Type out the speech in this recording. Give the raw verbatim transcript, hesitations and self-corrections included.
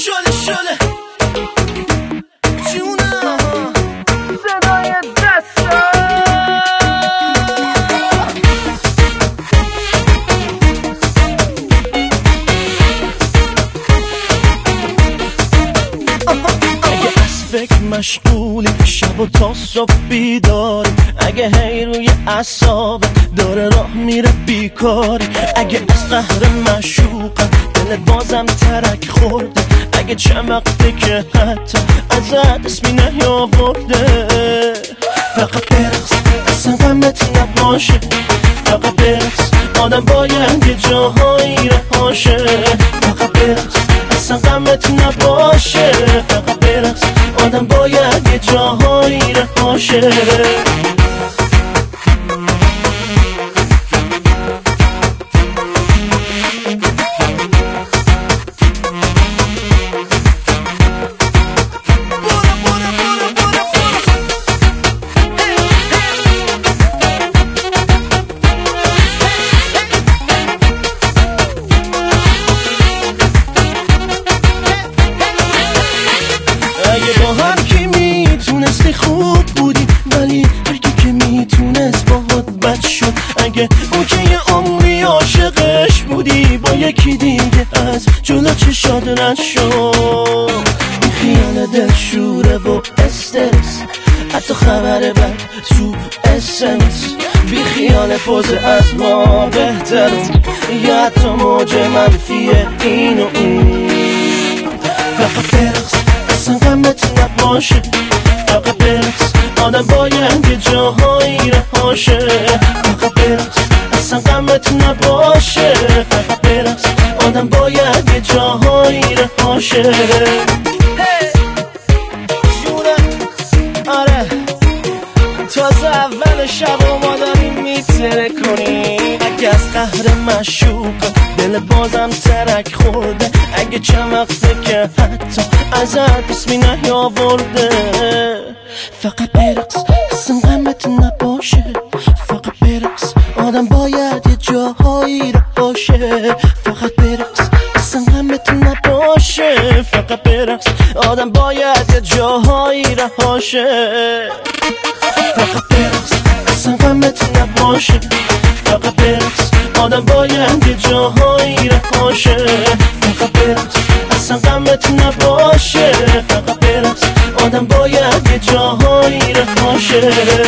شله شله جونم صدای دستم اگه از فکر مشغولی شب و تا صبح بیداری، اگه هی روی اعصابت داره راه میره بیکاری، اگه از قهر معشوقم دلت بازم ترک خورده، اگه چمقته که حتی ازت اسمی نیاورده، فقط برقص اصلا غمت نباشه، فقط برقص آدم باید یه جاهایی رهاشه، فقط برقص اصلا غمت نباشه، فقط برقص آدم باید یه جاهایی رهاشه. اگه با هر کی میتونستی خوب بودی، ولی هر کی که میتونست باهات بد شد، اگه اون که یه عمری عاشقش بودی با یکی دیگه از جلو چشات رد شد، این خیال دلشوره و استرس، حتی خبر بد تو اسنس، بی خیال پوز از ما بهتر، یا حتی موج منفی این و اون، فقط برقص اصلا غمت نباشه، فقط برقص آدم باید یه جاهایی رهاشه، فقط برقص اصلا غمت نباشه، فقط برقص آدم باید یه جاهایی رهاشه. آره تازه اول شب و ما داریم میتره کنیم، اگه از قهر مشوقم دل بازم ترک خورده، اگه چمقته که حتی ازت اسمی نیاورده، فقط برقص اصلا غمت نباشه، فقط برقص آدم باید یه جاهایی رهاشه، فقط برقص اصلا غمت نباشه، فقط برقص آدم باید یه جاهایی رهاشه، فقط برقص اصلا غمت نباشه، فقط برقص آدم باید یه جاهایی رهاشه، فقط برقص اصلا غمت نباشه، فقط برقص آدم باید یه جاهایی رهاشه.